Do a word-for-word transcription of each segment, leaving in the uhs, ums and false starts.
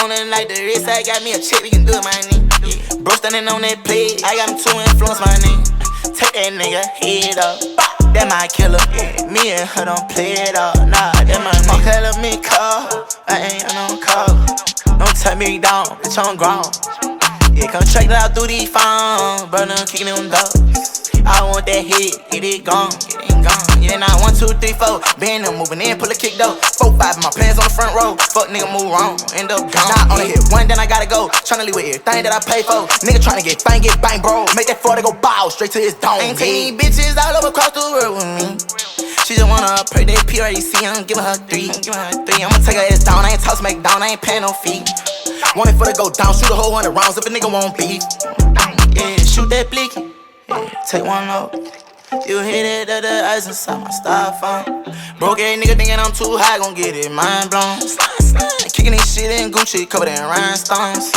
on it like the wrist, I got me a check, we can do it, my nigga. Yeah. Bro standing on that plate, I got him to influence, my nigga. Take that nigga head up, that my killer. Yeah. Me and her don't play it up, nah, that my nigga. Okay, let me call, I ain't on call. Don't take me down, bitch, I'm grown. Yeah, come check it out through these phones, bro, I'm kicking them dogs. I want that hit, get it gone, get it gone. Yeah, now one, two, three, four. Been them moving in, pull a kick though. Four, five, my plans on the front row. Fuck nigga, move wrong, end up gone. Now I only hit one, then I gotta go. Tryna leave with everything that I pay for. Nigga tryna get bang, get bang, bro. Make that forty go bow straight to his dome. Ain't taking bitches all over across the world with me. She just wanna pray that P R E C, I'm giving her three. I'm giving her three. I'ma take her ass down, I ain't toss make down, I ain't paying no fee. Want it for to go down, shoot a whole hundred rounds if a nigga won't beef. Yeah, shoot that blicky. Yeah, take one off. You hit it at the ice inside my styrofoam. Broke ass nigga thinking I'm too high, gon' get it mind blown. Slide, slide. Kicking this shit in Gucci, covered in rhinestones.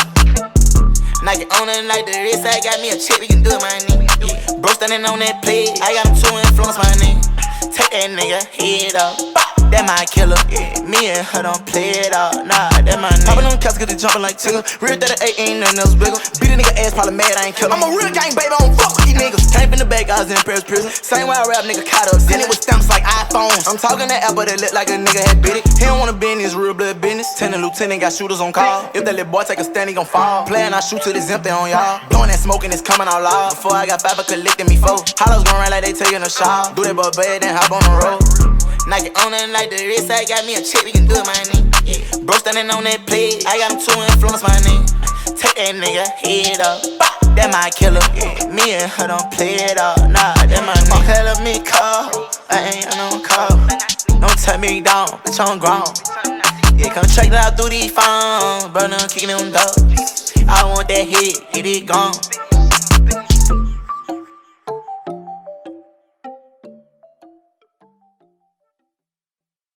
Nike on it like the wrist, I got me a check, we can do it, my nigga. Yeah. Bro standing on that plate, I got him to influence, my nigga. Take that nigga head up, that my killer. Yeah. Me and her don't play it up, nah, that my nigga. Poppin' on the couch, get it jumpin' like Tigger. Real thirty-eight ain't nothing else bigger. Beat a nigga ass, probably mad, I ain't kill him. I'm a real gang, baby, I don't fuck with these niggas. Came from the back, I was in Paris prison. Same way I rap, nigga caught up. Then it was stamps like iPhones. I'm talking that apple that look like a nigga had bit it. He don't wanna be in his real blood business. Tenant lieutenant got shooters on call. If that little boy take a stand, he gon' fall. Playin', I shoot till it's empty on y'all. Blowin' that smoke and it's coming out loud. Before I got five, I collecting me four. Hollows gon' run like they taking a shot. Do that but bad, then hop on the road. Nike on it like the wrist, I got me a check, we can do it, my nigga. Yeah. Bro standing on that plate, I got him to influence, my nigga. Take that nigga head up, that my killer. Yeah. Me and her don't play it up, nah, that my nigga. Okay, let me call, I ain't on call. Don't take me down, bitch, I'm grown. Yeah, come check it out through these phones, bro, I'm kicking them dogs. I want that hit, get it gone.